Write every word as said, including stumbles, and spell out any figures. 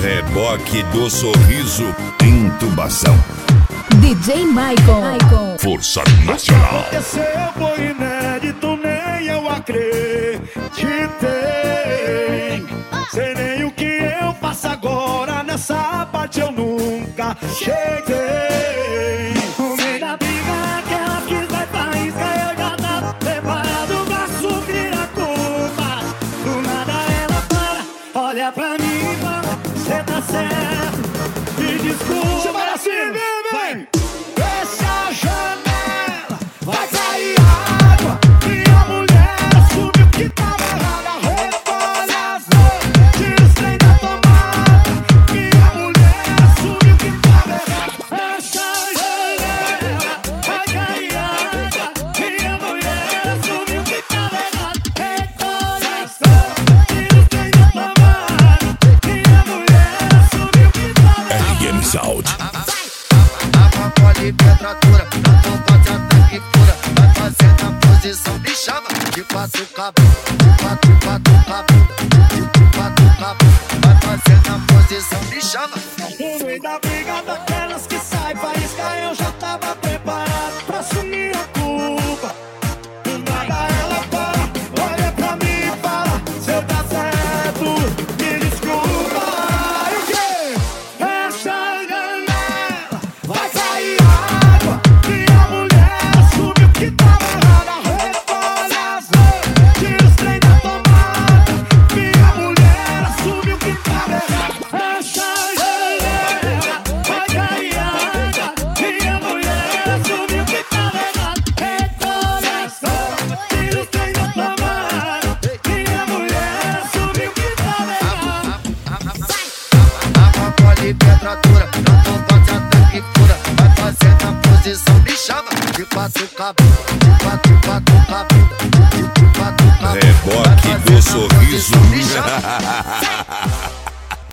Reboque do sorriso, intubação. D J Maicon, Força Nacional. Aconteceu, foi inédito, nem eu acreditei. Sei nem o que eu faço agora, nessa parte eu nunca cheguei. No meio da briga, que ela quis vai pra isca, eu já tava preparado pra suprir a culpa. Do nada ela para, olha pra mim e fala, cê tá certo, me desculpa. Você vai assim, vem! Fecha a janela, vai cair água. Minha mulher assumiu que tava errada. Recolhe as mãos, tira os trem da tomada. Minha mulher assumiu que tava errada. Fecha a janela, vai cair água. Minha mulher assumiu que tava errada. Recolhe as mãos, tira os trem da tomada. Minha mulher assumiu que tava errada. R M Sound. Pode petratura, não tô fazendo ataque fura. Vai fazer na posição, me chama de quatro cabos, de quatro, quatro cabos, de quatro cabos. Vai fazer na posição, me chama. No meio da briga daquelas que sai faísca, eu já tava preparado pra assumir a culpa. Do nada ela para, olha pra mim e fala, cê tá certo, me desculpa. E o quê? Fecha a janela, vai cair água. Minha mulher assumiu que tava errada. Recolhe as mãos, tira os trem da tomada. Minha mulher assumiu que tava errada. Fecha a janela, vai cair água. Minha mulher assumiu que tava errada. Recolhe as mãos, tira os trem da tomada. Minha mulher assumiu que tava errada. Pode petratura, não tô fazendo ataque fura. Vai fazer na posição, me chama de quatro cabos, de quatro, quatro cabos, de quatro cabos. Reboque do sorriso. Me chama.